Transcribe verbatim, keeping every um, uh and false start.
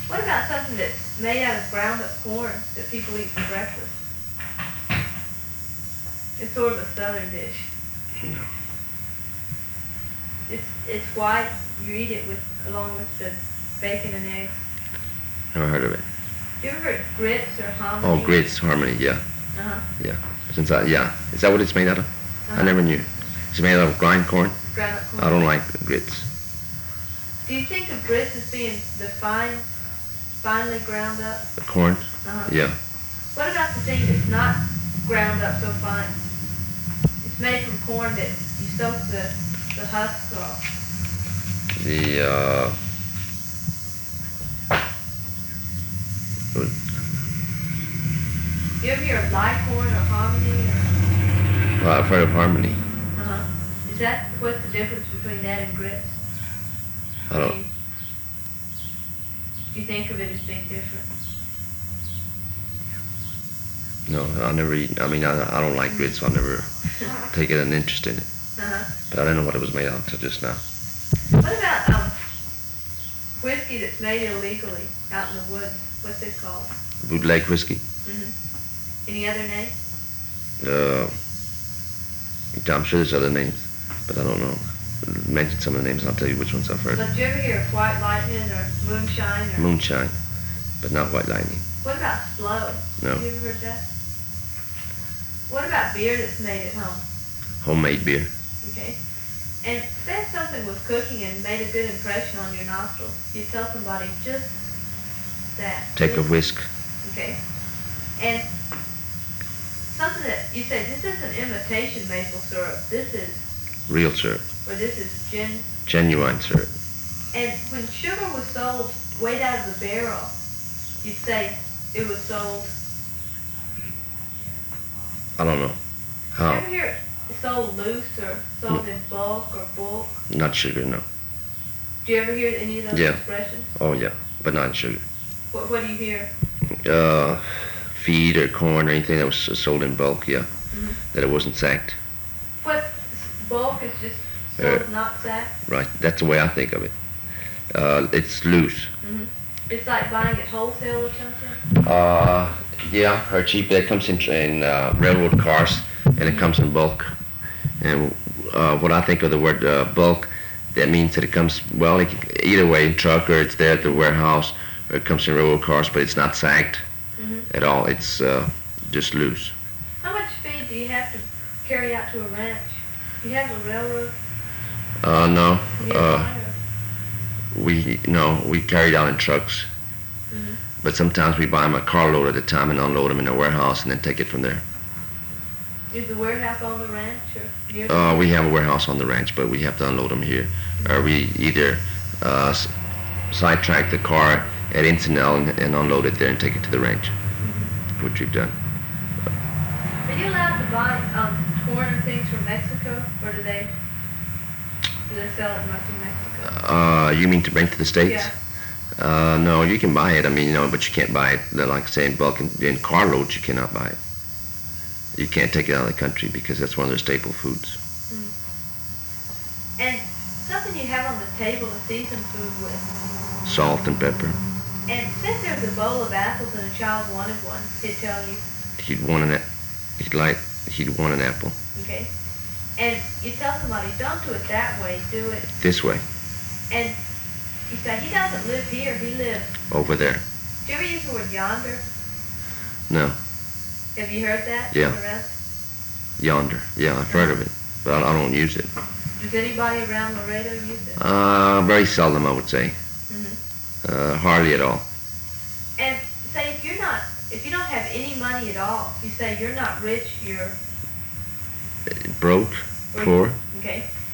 What about something that's made out of ground up corn that people eat for breakfast? It's sort of a southern dish. No. It's it's white. You eat it with along with the bacon and eggs. Never heard of it. You ever heard grits or hominy? Oh, grits, harmony, yeah. Uh-huh. Yeah. Since I, yeah. Is that what it's made out of? uh-huh. I never knew. It's made out of grind corn? Ground up corn. I don't like grits. Do you think of grits as being the fine, finely ground up? The corn? Uh-huh. Yeah. What about the thing that's not ground up so fine? It's made from corn that you soak the, the husks off. The, uh... You ever hear of light corn or hominy? Or? Well, I've heard of harmony. Uh-huh. Is that, what's the difference between that and grits? I don't... Do you, do you think of it as being different? No, I never eat. I mean, I, I don't like grits, so I've never taken an interest in it. Uh-huh. But I don't know what it was made out of until just now. What about um, whiskey that's made illegally out in the woods? What's it called? Bootleg whiskey? Mm-hmm. Any other name? Uh, I'm sure there's other names, but I don't know. Mention some of the names and I'll tell you which ones I've heard. But did you ever hear of white lightning or moonshine? Or Moonshine, but not white lightning. What about slow? No. Have you ever heard that? What about beer that's made at home? Homemade beer. Okay. And say if something was cooking and made a good impression on your nostrils, you tell somebody just that. Take a Just- whisk. Okay. And something that you say, this isn't imitation maple syrup. This is, Real syrup. or this is gin. Genuine syrup. And when sugar was sold weighed out of the barrel, you'd say it was sold. I don't know. You How? ever hear it sold loose or sold in bulk or bulk? Not sugar, no. Do you ever hear any of those Yeah. expressions? Oh, yeah, but not sugar. What, what do you hear? Uh, feed or corn or anything that was sold in bulk, yeah. Mhm. That it wasn't sacked. What bulk is just sold, Uh, not sacked? Right, that's the way I think of it. Uh, it's loose. Mm-hmm. It's like buying it wholesale or something? Uh, yeah, or cheap. That comes in, in uh, railroad cars, and it comes in bulk. And uh, what I think of the word uh, bulk, that means that it comes, well, it, can- either way, in truck or it's there at the warehouse, or it comes in railroad cars, but it's not sacked Mm-hmm. at all. It's uh, just loose. How much feed do you have to carry out to a ranch? Do you have a railroad Uh, no, nearby? uh, we no, we carry down in trucks, mm-hmm. but sometimes we buy them a carload at a time and unload them in a warehouse and then take it from there. Is the warehouse on the ranch or near? Uh, we have a warehouse on the ranch, but we have to unload them here. Or we either uh, s- sidetrack the car at Encinal and, and unload it there and take it to the ranch, Mhm. which we've done. Are you allowed to buy um, corn or things from Mexico, or do they do they sell it much in Mexico? Uh, you mean to bring to the States? Yeah. Uh, no, you can buy it. I mean, you know, but you can't buy it, uh, like I say, in bulk. In, in carloads, you cannot buy it. You can't take it out of the country because that's one of their staple foods. And something you have on the table to season food with. Salt and pepper. And since there's a bowl of apples and a child wanted one, he'd tell you, He'd want an, a- he'd like, he'd want an apple. okay? And you tell somebody, don't do it that way, do it. This way, And you say, he doesn't live here, he lives. over there. Do you ever use the word yonder? No, Have you heard that? Yeah. Around? yonder. Yeah, I've heard of it, but I, I don't use it. Does anybody around Laredo use it? Uh, very seldom, I would say. hmm Uh, hardly at all. And say if you're not, if you don't have any money at all, you say you're not rich, you're Broke, or- poor. Okay.